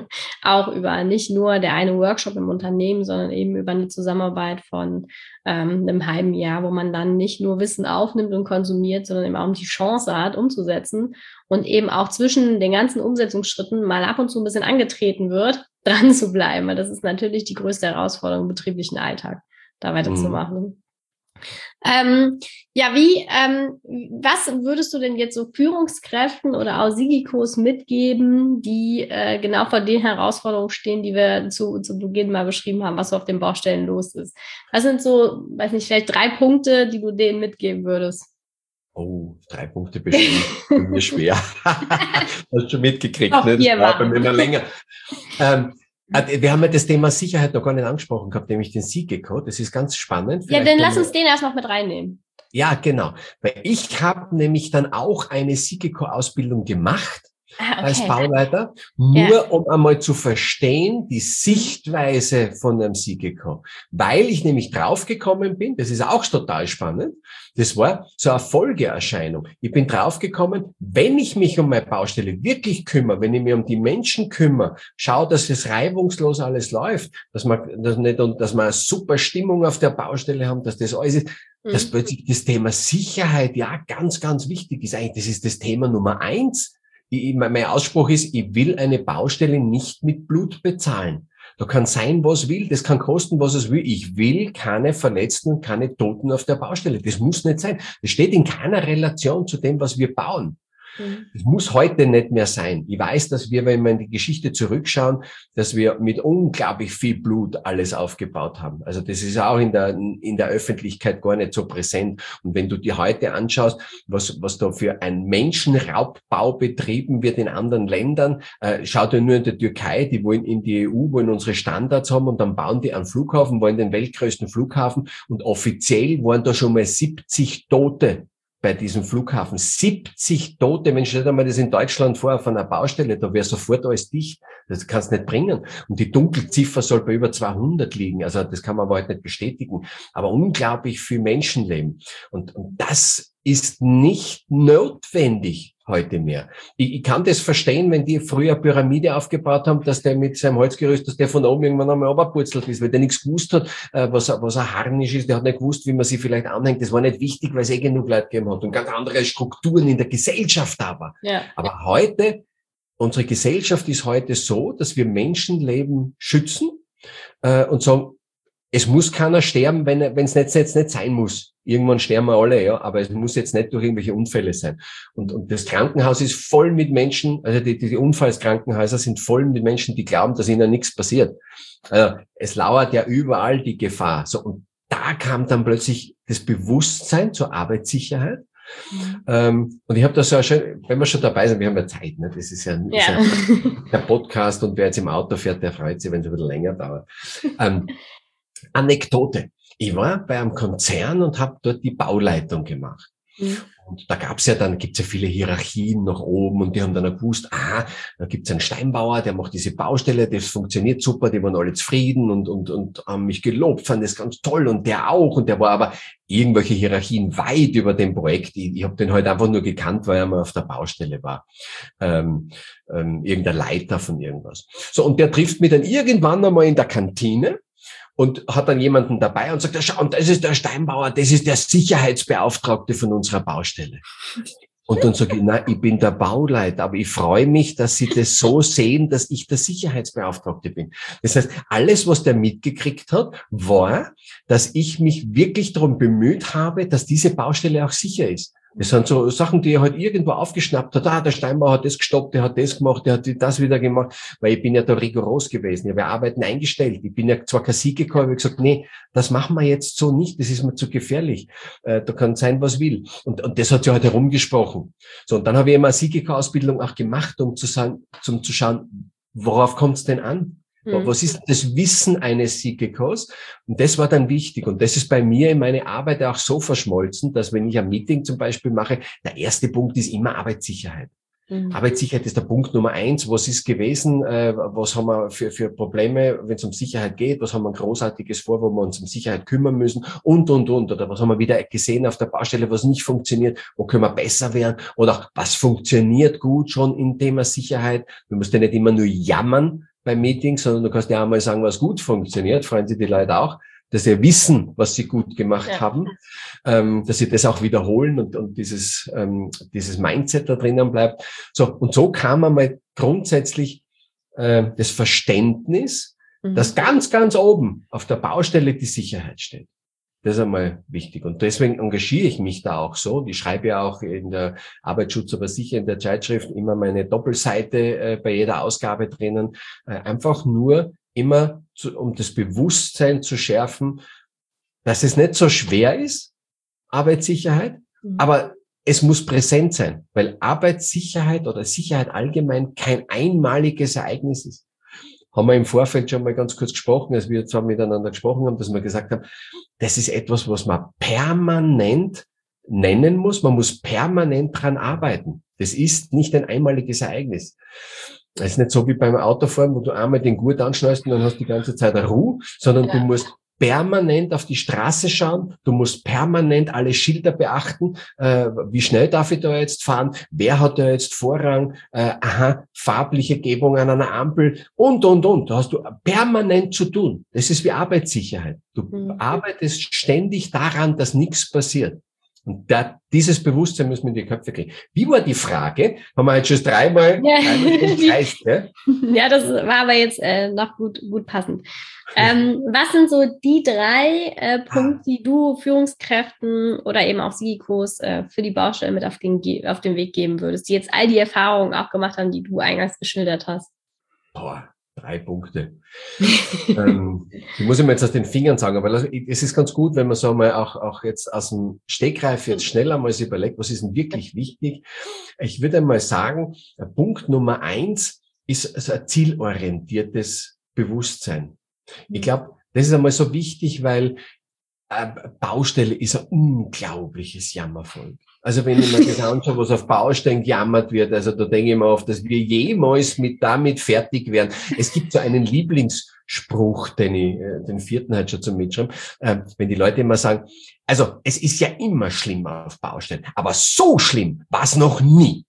auch über nicht nur der eine Workshop im Unternehmen, sondern eben über eine Zusammenarbeit von ähm, einem halben Jahr, wo man dann nicht nur Wissen aufnimmt und konsumiert, sondern eben auch die Chance hat, umzusetzen und eben auch zwischen den ganzen Umsetzungsschritten mal ab und zu ein bisschen angetreten wird, dran zu bleiben. Weil das ist natürlich die größte Herausforderung im betrieblichen Alltag, da weiterzumachen. Mhm. Ähm, ja, wie, ähm, was würdest du denn jetzt so Führungskräften oder auch Sigikos mitgeben, die äh, genau vor den Herausforderungen stehen, die wir zu, zu Beginn mal beschrieben haben, was so auf den Baustellen los ist? Was sind so, weiß nicht, vielleicht drei Punkte, die du denen mitgeben würdest? Oh, drei Punkte bestimmt. Für mich schwer. Hast du schon mitgekriegt, Auch ne? Das war bei mir immer länger. Ähm, Wir haben ja das Thema Sicherheit noch gar nicht angesprochen gehabt, nämlich den Sigiko. Das ist ganz spannend. Vielleicht ja, dann lass uns den erst noch mit reinnehmen. Ja, genau. Weil ich habe nämlich dann auch eine Sigiko-Ausbildung gemacht ah, okay. als Bauleiter, nur ja. um einmal zu verstehen, die Sichtweise von einem Sigiko. Weil ich nämlich draufgekommen bin, das ist auch total spannend, das war so eine Folgeerscheinung. Ich bin draufgekommen, wenn ich mich um meine Baustelle wirklich kümmere, wenn ich mich um die Menschen kümmere, schaue, dass es reibungslos alles läuft, dass man, dass nicht, dass wir eine super Stimmung auf der Baustelle haben, dass das alles ist, mhm. dass plötzlich das Thema Sicherheit ja ganz, ganz wichtig ist. Eigentlich, das ist das Thema Nummer eins. Ich, mein Ausspruch ist, ich will eine Baustelle nicht mit Blut bezahlen. Da kann sein, was will, das kann kosten, was es will. Ich will keine Verletzten, keine Toten auf der Baustelle. Das muss nicht sein. Das steht in keiner Relation zu dem, was wir bauen. Das muss heute nicht mehr sein. Ich weiß, dass wir, wenn wir in die Geschichte zurückschauen, dass wir mit unglaublich viel Blut alles aufgebaut haben. Also das ist auch in der, in der Öffentlichkeit gar nicht so präsent. Und wenn du dir heute anschaust, was, was da für ein Menschenraubbau betrieben wird in anderen Ländern, äh, schau dir nur in der Türkei, die wollen in die E U, wollen unsere Standards haben und dann bauen die einen Flughafen, wollen den weltgrößten Flughafen und offiziell waren da schon mal siebzig Tote bei diesem Flughafen. siebzig Tote, wenn stell dir mal das in Deutschland vor, auf einer Baustelle, da wäre sofort alles dicht. Das kannst du nicht bringen. Und die Dunkelziffer soll bei über zweihundert liegen. Also das kann man aber halt nicht bestätigen. Aber unglaublich viel Menschenleben. Und, und das ist nicht notwendig heute mehr. Ich, ich kann das verstehen, wenn die früher eine Pyramide aufgebaut haben, dass der mit seinem Holzgerüst, dass der von oben irgendwann einmal runterpurzelt ist, weil der nichts gewusst hat, was, was ein Harnisch ist, der hat nicht gewusst, wie man sie vielleicht anhängt. Das war nicht wichtig, weil es eh genug Leute gegeben hat und ganz andere Strukturen in der Gesellschaft da war. Ja. Aber heute, unsere Gesellschaft ist heute so, dass wir Menschenleben schützen äh, und sagen, es muss keiner sterben, wenn wenn es nicht, jetzt nicht sein muss. Irgendwann sterben wir alle, ja, aber es muss jetzt nicht durch irgendwelche Unfälle sein. Und, und das Krankenhaus ist voll mit Menschen, also die, die Unfallskrankenhäuser sind voll mit Menschen, die glauben, dass ihnen nichts passiert. Also es lauert ja überall die Gefahr. So, und da kam dann plötzlich das Bewusstsein zur Arbeitssicherheit. Mhm. Ähm, und ich habe da so schön, wenn wir schon dabei sind, wir haben ja Zeit, ne? Das ist ja, ja. Ist ja der Podcast, und wer jetzt im Auto fährt, der freut sich, wenn es ein bisschen länger dauert. Ähm, Anekdote. Ich war bei einem Konzern und habe dort die Bauleitung gemacht. Mhm. Und da gab's ja dann, gibt's ja viele Hierarchien nach oben, und die haben dann auch gewusst, aha, da gibt's einen Steinbauer, der macht diese Baustelle, das funktioniert super, die waren alle zufrieden und, und, und haben mich gelobt, fanden das ganz toll, und der auch, und der war aber irgendwelche Hierarchien weit über dem Projekt. Ich, ich habe den halt einfach nur gekannt, weil er mal auf der Baustelle war. Ähm, ähm, irgendein Leiter von irgendwas. So, und der trifft mich dann irgendwann einmal in der Kantine und hat dann jemanden dabei und sagt, ja, schau, und das ist der Steinbauer, das ist der Sicherheitsbeauftragte von unserer Baustelle. Und dann sage ich, nein, ich bin der Bauleiter, aber ich freue mich, dass Sie das so sehen, dass ich der Sicherheitsbeauftragte bin. Das heißt, alles, was der mitgekriegt hat, war, dass ich mich wirklich darum bemüht habe, dass diese Baustelle auch sicher ist. Das sind so Sachen, die er halt irgendwo aufgeschnappt hat. Ah, der Steinbauer hat das gestoppt, der hat das gemacht, der hat das wieder gemacht. Weil ich bin ja da rigoros gewesen. Ich habe ja Arbeiten eingestellt. Ich bin ja zwar kein Sieger gekommen, aber ich habe gesagt, nee, das machen wir jetzt so nicht. Das ist mir zu gefährlich. Äh, da kann sein, was will. Und, und das hat sich halt herumgesprochen. So, und dann habe ich immer eine Sieger-Ausbildung auch gemacht, um zu sagen, zum zu schauen, worauf kommt es denn an? Was ist das Wissen eines Siegekos? Und das war dann wichtig. Und das ist bei mir in meine Arbeit auch so verschmolzen, dass wenn ich ein Meeting zum Beispiel mache, der erste Punkt ist immer Arbeitssicherheit. Mhm. Arbeitssicherheit ist der Punkt Nummer eins. Was ist gewesen? Äh, was haben wir für, für Probleme, wenn es um Sicherheit geht? Was haben wir ein Großartiges vor, wo wir uns um Sicherheit kümmern müssen? Und, und, und. Oder was haben wir wieder gesehen auf der Baustelle, was nicht funktioniert? Wo können wir besser werden? Oder was funktioniert gut schon im Thema Sicherheit? Du musst ja nicht immer nur jammern beim Meeting, sondern du kannst ja auch mal sagen, was gut funktioniert, freuen sich die Leute auch, dass sie wissen, was sie gut gemacht ja. haben, ähm, dass sie das auch wiederholen und, und dieses, ähm, dieses Mindset da drinnen bleibt. So, und so kam einmal grundsätzlich äh, das Verständnis, mhm. dass ganz, ganz oben auf der Baustelle die Sicherheit steht. Das ist einmal wichtig. Und deswegen engagiere ich mich da auch so. Ich schreibe ja auch in der Arbeitsschutz aber sicher in der Zeitschrift immer meine Doppelseite äh, bei jeder Ausgabe drinnen. Äh, einfach nur immer, zu, um das Bewusstsein zu schärfen, dass es nicht so schwer ist, Arbeitssicherheit, mhm. aber es muss präsent sein, weil Arbeitssicherheit oder Sicherheit allgemein kein einmaliges Ereignis ist. Haben wir im Vorfeld schon mal ganz kurz gesprochen, als wir zwar miteinander gesprochen haben, dass wir gesagt haben, das ist etwas, was man permanent nennen muss. Man muss permanent dran arbeiten. Das ist nicht ein einmaliges Ereignis. Es ist nicht so wie beim Autofahren, wo du einmal den Gurt anschnallst und dann hast du die ganze Zeit eine Ruhe, sondern ja. du musst permanent auf die Straße schauen, du musst permanent alle Schilder beachten, äh, wie schnell darf ich da jetzt fahren, wer hat da jetzt Vorrang, äh, aha, farbliche Gebung an einer Ampel und, und, und. Da hast du permanent zu tun. Das ist wie Arbeitssicherheit. Du mhm. arbeitest ständig daran, dass nichts passiert. Und da, dieses Bewusstsein müssen wir in die Köpfe kriegen. Wie war die Frage? Haben wir jetzt schon dreimal, ja. dreimal gekreist, ja? Ja, das war aber jetzt äh, noch gut, gut passend. Ähm, was sind so die drei äh, Punkte, die du Führungskräften oder eben auch Sigikos äh, für die Baustelle mit auf den, auf den Weg geben würdest, die jetzt all die Erfahrungen auch gemacht haben, die du eingangs geschildert hast? Boah, drei Punkte. ähm, die muss ich mir jetzt aus den Fingern sagen, aber es ist ganz gut, wenn man so mal auch, auch jetzt aus dem Stegreif jetzt schneller mal sich überlegt, was ist denn wirklich wichtig. Ich würde mal sagen, Punkt Nummer eins ist also ein zielorientiertes Bewusstsein. Ich glaube, das ist einmal so wichtig, weil äh, Baustelle ist ein unglaubliches Jammervolk. Also wenn ich mir das anschaue, was auf Baustellen gejammert wird, also da denke ich mir oft, dass wir jemals mit damit fertig werden. Es gibt so einen Lieblingsspruch, den ich, den vierten halt schon zum Mitschreiben, äh, wenn die Leute immer sagen, also es ist ja immer schlimmer auf Baustellen, aber so schlimm war es noch nie.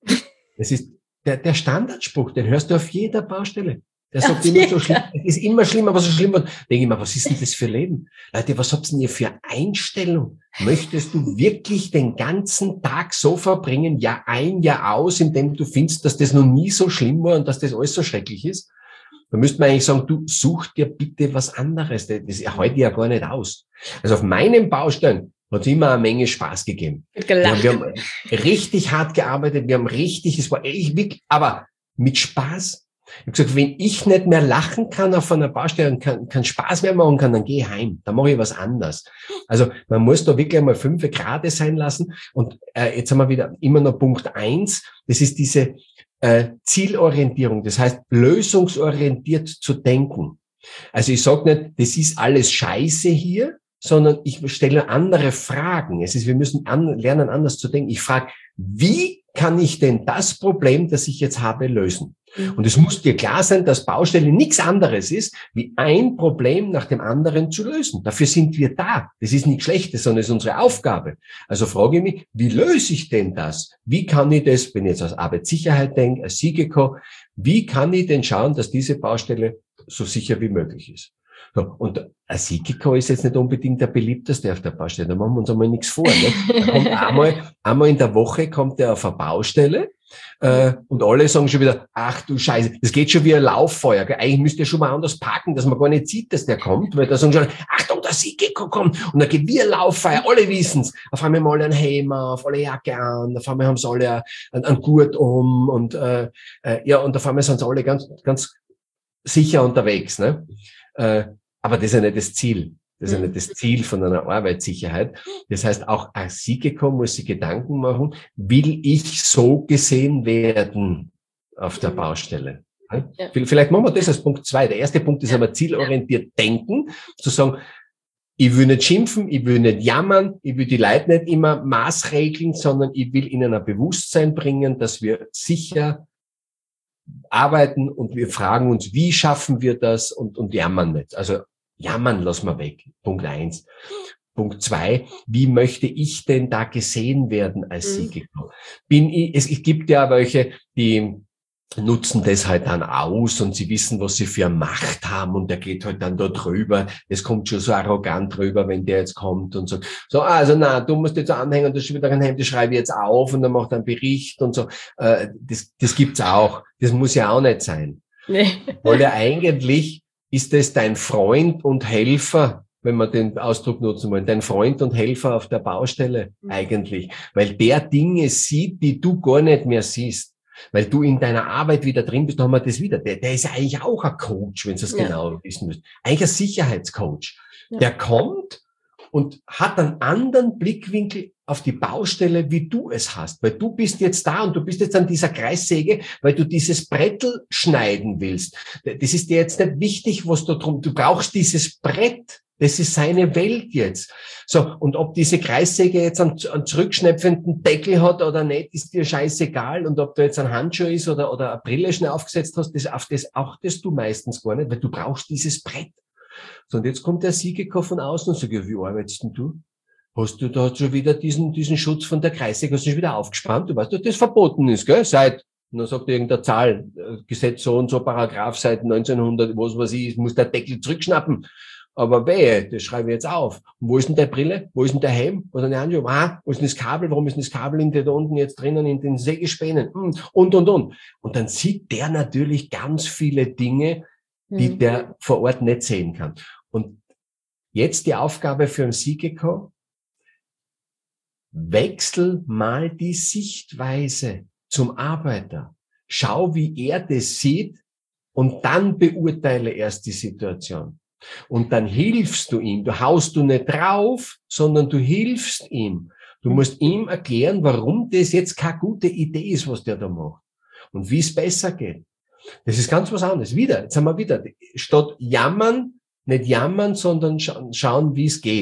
Das ist der, der Standardspruch, den hörst du auf jeder Baustelle. Der sagt immer so schlimm, es ist immer schlimmer, aber so schlimm wird. Denke ich mir, was ist denn das für Leben? Leute, was habt denn ihr für Einstellung? Möchtest du wirklich den ganzen Tag so verbringen, Jahr ein, Jahr aus, indem du findest, dass das noch nie so schlimm war und dass das alles so schrecklich ist? Da müsste man eigentlich sagen, du such dir bitte was anderes. Das halte ich ja gar nicht aus. Also auf meinen Baustellen hat es immer eine Menge Spaß gegeben. Wir haben, wir haben richtig hart gearbeitet, wir haben richtig, es war echt wirklich, aber mit Spaß. Ich habe gesagt, wenn ich nicht mehr lachen kann auf einer Baustelle und keinen kein Spaß mehr machen kann, dann gehe ich heim. Dann mache ich was anderes. Also man muss da wirklich einmal fünf Grad sein lassen. Und äh, jetzt haben wir wieder immer noch Punkt eins. Das ist diese äh, Zielorientierung. Das heißt, lösungsorientiert zu denken. Also ich sage nicht, das ist alles Scheiße hier, sondern ich stelle andere Fragen. Es ist, wir müssen an, lernen, anders zu denken. Ich frage, wie kann ich denn das Problem, das ich jetzt habe, lösen? Und es muss dir klar sein, dass Baustelle nichts anderes ist, wie ein Problem nach dem anderen zu lösen. Dafür sind wir da. Das ist nichts Schlechtes, sondern es ist unsere Aufgabe. Also frage ich mich, wie löse ich denn das? Wie kann ich das, wenn ich jetzt aus Arbeitssicherheit denke, als SIGECO, wie kann ich denn schauen, dass diese Baustelle so sicher wie möglich ist? So, und ein SIGECO ist jetzt nicht unbedingt der beliebteste auf der Baustelle. Da machen wir uns einmal nichts vor. Ne? Da kommt einmal, einmal in der Woche kommt er auf eine Baustelle äh, und alle sagen schon wieder, ach du Scheiße, das geht schon wie ein Lauffeuer. Gell? Eigentlich müsst ihr schon mal anders parken, dass man gar nicht sieht, dass der kommt, weil da sagen schon, Achtung, der SIGECO kommt und dann geht wie ein Lauffeuer, alle wissen's. Auf einmal haben alle einen Helm auf, alle Jacke an, auf einmal haben sie alle einen, einen Gurt um und äh, äh, ja, und auf einmal sind sie alle ganz, ganz sicher unterwegs. Ne? Äh, aber das ist ja nicht das Ziel. Das ist ja nicht das Ziel von einer Arbeitssicherheit. Das heißt, auch ein SIGECO muss sich Gedanken machen, will ich so gesehen werden auf der Baustelle? Ja. Vielleicht machen wir das als Punkt zwei. Der erste Punkt ist aber zielorientiert denken, zu sagen, ich will nicht schimpfen, ich will nicht jammern, ich will die Leute nicht immer maßregeln, sondern ich will ihnen ein Bewusstsein bringen, dass wir sicher arbeiten und wir fragen uns, wie schaffen wir das und, und jammern nicht. Also jammern lassen wir weg. Punkt eins. Punkt zwei, wie möchte ich denn da gesehen werden als Mhm. SIGECO? Bin ich, es, es gibt ja welche, die nutzen das halt dann aus und sie wissen, was sie für eine Macht haben und der geht halt dann da drüber. Das kommt schon so arrogant drüber, wenn der jetzt kommt und so. So, also na, du musst jetzt anhängen, das ist wieder ein Hemd, das schreibe ich jetzt auf und dann macht er einen Bericht und so. Äh, das, das gibt's auch. Das muss ja auch nicht sein. Nee. Weil ja eigentlich ist es dein Freund und Helfer, wenn wir den Ausdruck nutzen wollen, dein Freund und Helfer auf der Baustelle Mhm. eigentlich. Weil der Dinge sieht, die du gar nicht mehr siehst. Weil du in deiner Arbeit wieder drin bist, dann haben wir das wieder. Der, der ist ja eigentlich auch ein Coach, wenn du es Ja. genau wissen müsst. Eigentlich ein Sicherheitscoach. Ja. Der kommt und hat einen anderen Blickwinkel auf die Baustelle, wie du es hast. Weil du bist jetzt da und du bist jetzt an dieser Kreissäge, weil du dieses Brettel schneiden willst. Das ist dir jetzt nicht wichtig, was da drum, du brauchst dieses Brett. Das ist seine Welt jetzt. So, und ob diese Kreissäge jetzt einen, einen zurückschnepfenden Deckel hat oder nicht, ist dir scheißegal. Und ob da jetzt ein Handschuh ist oder, oder eine Brille schnell aufgesetzt hast, das, auf das achtest du meistens gar nicht, weil du brauchst dieses Brett. So, und jetzt kommt der SIGECO von außen und sagt, ja, wie arbeitest denn du? Hast du da schon wieder diesen, diesen Schutz von der Kreissäge, hast du schon wieder aufgespannt? Du weißt, dass das verboten ist, gell? Seit, und dann sagt irgendeine Zahl, Gesetz so und so, Paragraph seit neunzehnhundert, was weiß ich, muss der Deckel zurückschnappen. Aber wehe, das schreibe ich jetzt auf. Und wo ist denn der Brille? Wo ist denn der Helm? Wo ist denn der Handschuh? Ah, wo ist denn das Kabel? Warum ist denn das Kabel in der, da unten jetzt drinnen in den Sägespänen? Und, und, und. Und dann sieht der natürlich ganz viele Dinge, die Mhm. der vor Ort nicht sehen kann. Und jetzt die Aufgabe für ein SIGECO: Wechsel mal die Sichtweise zum Arbeiter. Schau, wie er das sieht und dann beurteile erst die Situation. Und dann hilfst du ihm. Du haust du nicht drauf, sondern du hilfst ihm. Du musst ihm erklären, warum das jetzt keine gute Idee ist, was der da macht. Und wie es besser geht. Das ist ganz was anderes. Wieder, jetzt haben wir wieder, statt jammern, nicht jammern, sondern scha- schauen, wie es geht.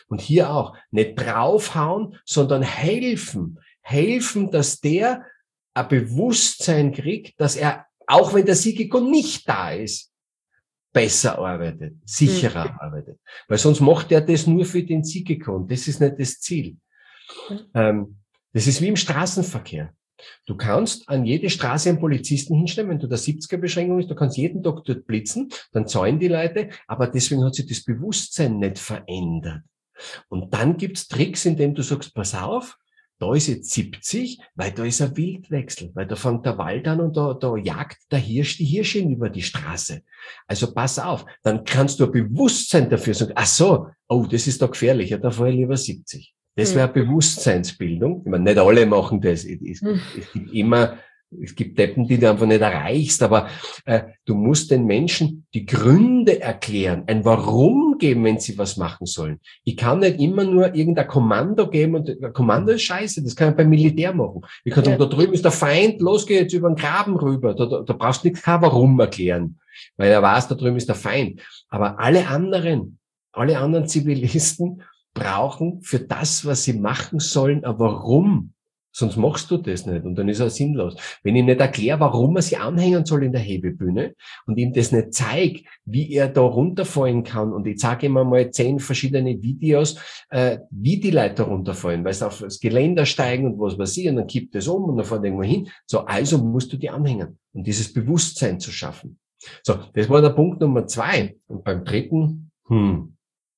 Und hier auch nicht draufhauen, sondern helfen. Helfen, dass der ein Bewusstsein kriegt, dass er, auch wenn der Siegeco nicht da ist, besser arbeitet, sicherer mhm. arbeitet. Weil sonst macht er das nur für den Siegeco und das ist nicht das Ziel. Mhm. Ähm, das ist wie im Straßenverkehr. Du kannst an jede Straße einen Polizisten hinstellen, wenn du der siebziger-Beschränkung ist, du kannst jeden Tag dort blitzen, dann zahlen die Leute, aber deswegen hat sich das Bewusstsein nicht verändert. Und dann gibt's Tricks, indem du sagst, pass auf, da ist jetzt siebzig, weil da ist ein Wildwechsel, weil da fängt der Wald an und da, da jagt der Hirsch die Hirschin über die Straße. Also pass auf, dann kannst du ein Bewusstsein dafür sagen, ach so, oh, das ist da gefährlich, ja, da fahre ich lieber siebzig. Das wäre Bewusstseinsbildung. Ich meine, nicht alle machen das. Es, es gibt immer, es gibt Deppen, die du einfach nicht erreichst, aber äh, du musst den Menschen die Gründe erklären, ein Warum geben, wenn sie was machen sollen. Ich kann nicht immer nur irgendein Kommando geben und ein Kommando ist scheiße, das kann ich beim Militär machen. Ich kann sagen, ja. Da drüben ist der Feind, los geht's über den Graben rüber. Da, da, da brauchst du nichts kein Warum erklären, weil er weiß, da drüben ist der Feind. Aber alle anderen, alle anderen Zivilisten brauchen für das, was sie machen sollen, ein Warum. Sonst machst du das nicht und dann ist er sinnlos. Wenn ich nicht erkläre, warum er sich anhängen soll in der Hebebühne und ihm das nicht zeige, wie er da runterfallen kann und ich zeige ihm mal zehn verschiedene Videos, äh, wie die Leute runterfallen, weil sie auf das Geländer steigen und was weiß ich und dann kippt es um und dann fährt irgendwo hin. So, also musst du die anhängen und dieses Bewusstsein zu schaffen. So, das war der Punkt Nummer zwei. Und beim dritten, hm,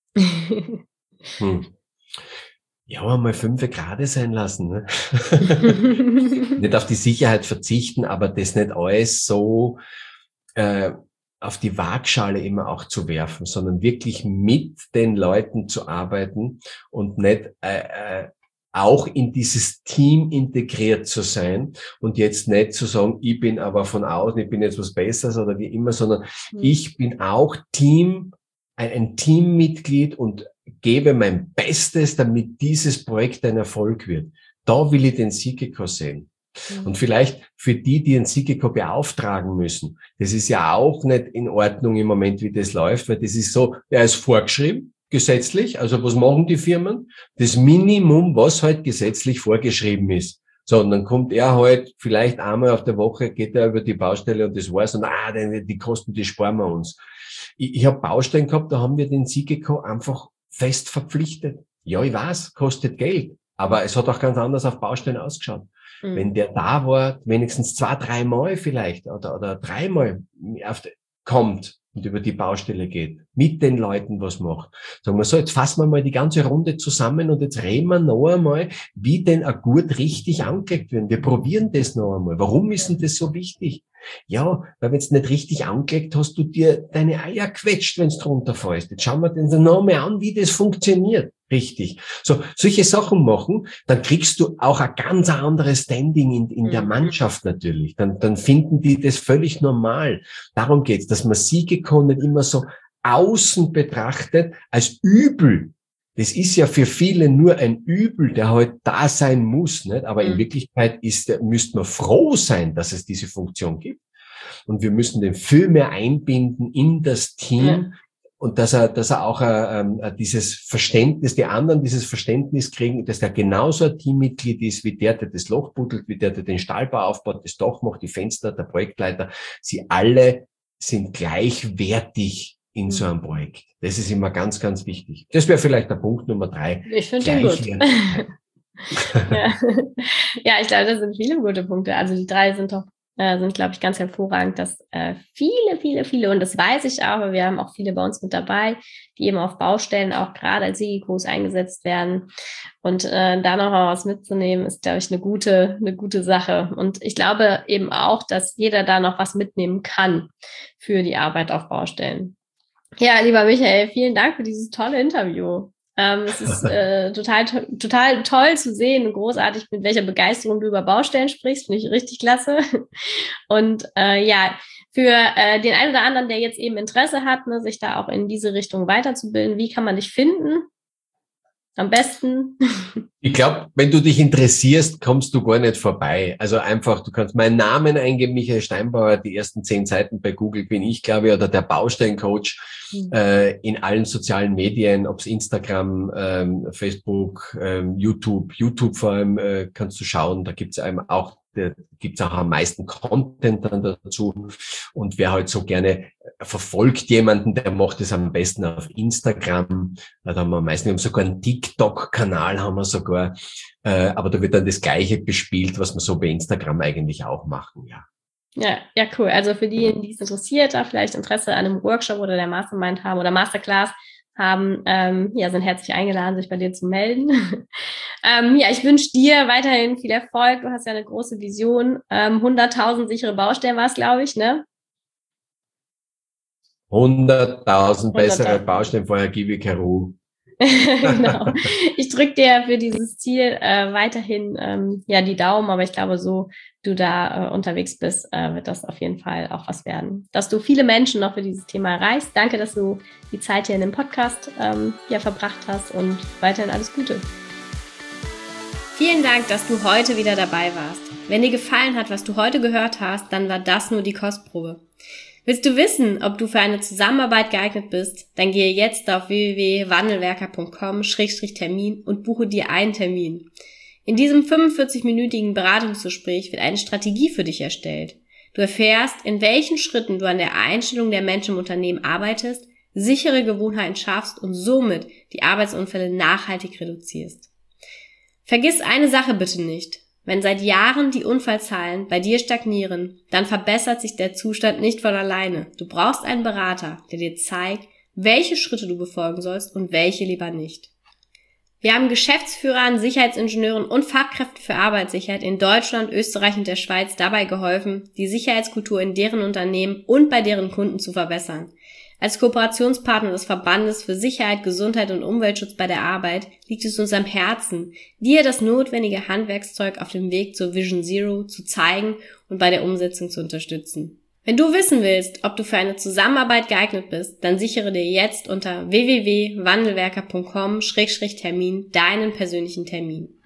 hm. Ja, einmal fünf Grad sein lassen. Ne? Nicht auf die Sicherheit verzichten, aber das nicht alles so äh, auf die Waagschale immer auch zu werfen, sondern wirklich mit den Leuten zu arbeiten und nicht äh, äh, auch in dieses Team integriert zu sein und jetzt nicht zu sagen, ich bin aber von außen, ich bin jetzt was Besseres oder wie immer, sondern mhm. ich bin auch Team, ein, ein Teammitglied und gebe mein Bestes, damit dieses Projekt ein Erfolg wird. Da will ich den Siegeco sehen. Mhm. Und vielleicht für die, die den Siegeco beauftragen müssen, das ist ja auch nicht in Ordnung im Moment, wie das läuft, weil das ist so, er ist vorgeschrieben, gesetzlich, also was machen die Firmen? Das Minimum, was halt gesetzlich vorgeschrieben ist. So, und dann kommt er halt vielleicht einmal auf der Woche, geht er über die Baustelle und das war's und ah, die, die Kosten, die sparen wir uns. Ich, ich habe Baustellen gehabt, da haben wir den Siegeco einfach fest verpflichtet. Ja, ich weiß, kostet Geld, aber es hat auch ganz anders auf Baustellen ausgeschaut. Mhm. Wenn der da war, wenigstens zwei, dreimal vielleicht oder, oder dreimal auf de, kommt und über die Baustelle geht, mit den Leuten was macht. Sagen wir so, jetzt fassen wir mal die ganze Runde zusammen und jetzt reden wir noch einmal, wie denn ein Gut richtig angelegt wird. Wir probieren das noch einmal. Warum ist denn das so wichtig? Ja, weil wenn du nicht richtig angelegt hast, du dir deine Eier quetscht, wenn du drunter fällst. Jetzt schauen wir uns noch mal an, wie das funktioniert. Richtig. So, solche Sachen machen, dann kriegst du auch ein ganz anderes Standing in, in der Mannschaft natürlich. Dann, dann finden die das völlig normal. Darum geht's, dass man Siegeco nicht immer so außen betrachtet als Übel. Das ist ja für viele nur ein Übel, der halt da sein muss, nicht? Aber in Wirklichkeit ist, müsste man froh sein, dass es diese Funktion gibt. Und wir müssen den viel mehr einbinden in das Team. Ja. Und dass er, dass er auch äh, äh, dieses Verständnis, die anderen dieses Verständnis kriegen, dass der genauso ein Teammitglied ist, wie der, der das Loch buddelt, wie der, der den Stahlbau aufbaut, das Dach macht, die Fenster, der Projektleiter. Sie alle sind gleichwertig in so einem Projekt. Das ist immer ganz, ganz wichtig. Das wäre vielleicht der Punkt Nummer drei. Ich finde den gut. ja. ja, ich glaube, das sind viele gute Punkte. Also die drei sind doch Äh, sind, glaube ich, ganz hervorragend, dass äh, viele, viele, viele, und das weiß ich auch, aber wir haben auch viele bei uns mit dabei, die eben auf Baustellen auch gerade als Siegecos eingesetzt werden. Und äh, da noch mal was mitzunehmen, ist, glaube ich, eine gute, eine gute Sache. Und ich glaube eben auch, dass jeder da noch was mitnehmen kann für die Arbeit auf Baustellen. Ja, lieber Michael, vielen Dank für dieses tolle Interview. Ähm, es ist äh, total, total toll zu sehen und großartig, mit welcher Begeisterung du über Baustellen sprichst. Finde ich richtig klasse. Und äh, ja, für äh, den einen oder anderen, der jetzt eben Interesse hat, ne, sich da auch in diese Richtung weiterzubilden, wie kann man dich finden? Am besten. Ich glaube, wenn du dich interessierst, kommst du gar nicht vorbei. Also einfach, du kannst meinen Namen eingeben, Michael Steinbauer, die ersten zehn Seiten bei Google bin ich, glaube ich, oder der Baustellencoach mhm. äh, in allen sozialen Medien, ob's Instagram, ähm, Facebook, ähm, YouTube, YouTube vor allem äh, kannst du schauen, da gibt's einem auch Da gibt's auch am meisten Content dann dazu. Und wer halt so gerne verfolgt jemanden, der macht es am besten auf Instagram. Da haben wir am meisten, wir haben sogar einen TikTok-Kanal, haben wir sogar. Äh, aber da wird dann das Gleiche bespielt, was wir so bei Instagram eigentlich auch machen, ja. Ja, ja, cool. Also für diejenigen, die es interessiert, da vielleicht Interesse an einem Workshop oder der Mastermind haben oder Masterclass haben, ähm, ja, sind herzlich eingeladen, sich bei dir zu melden. ähm, ja, ich wünsche dir weiterhin viel Erfolg. Du hast ja eine große Vision. Ähm, hunderttausend sichere Baustellen war es, glaube ich, ne? hunderttausend bessere Baustellen vorher Gibi Keru. Genau. Ich drücke dir für dieses Ziel äh, weiterhin ähm, ja die Daumen, aber ich glaube, so du da äh, unterwegs bist, äh, wird das auf jeden Fall auch was werden. Dass du viele Menschen noch für dieses Thema erreichst. Danke, dass du die Zeit hier in dem Podcast ähm, ja verbracht hast und weiterhin alles Gute. Vielen Dank, dass du heute wieder dabei warst. Wenn dir gefallen hat, was du heute gehört hast, dann war das nur die Kostprobe. Willst du wissen, ob du für eine Zusammenarbeit geeignet bist? Dann gehe jetzt auf w w w punkt wandelwerker punkt com Schrägstrich Termin und buche dir einen Termin. In diesem fünfundvierzig-minütigen Beratungsgespräch wird eine Strategie für dich erstellt. Du erfährst, in welchen Schritten du an der Einstellung der Menschen im Unternehmen arbeitest, sichere Gewohnheiten schaffst und somit die Arbeitsunfälle nachhaltig reduzierst. Vergiss eine Sache bitte nicht. Wenn seit Jahren die Unfallzahlen bei dir stagnieren, dann verbessert sich der Zustand nicht von alleine. Du brauchst einen Berater, der dir zeigt, welche Schritte du befolgen sollst und welche lieber nicht. Wir haben Geschäftsführern, Sicherheitsingenieuren und Fachkräften für Arbeitssicherheit in Deutschland, Österreich und der Schweiz dabei geholfen, die Sicherheitskultur in deren Unternehmen und bei deren Kunden zu verbessern. Als Kooperationspartner des Verbandes für Sicherheit, Gesundheit und Umweltschutz bei der Arbeit liegt es uns am Herzen, dir das notwendige Handwerkszeug auf dem Weg zur Vision Zero zu zeigen und bei der Umsetzung zu unterstützen. Wenn du wissen willst, ob du für eine Zusammenarbeit geeignet bist, dann sichere dir jetzt unter w w w punkt wandelwerker punkt com Schrägstrich Termin deinen persönlichen Termin.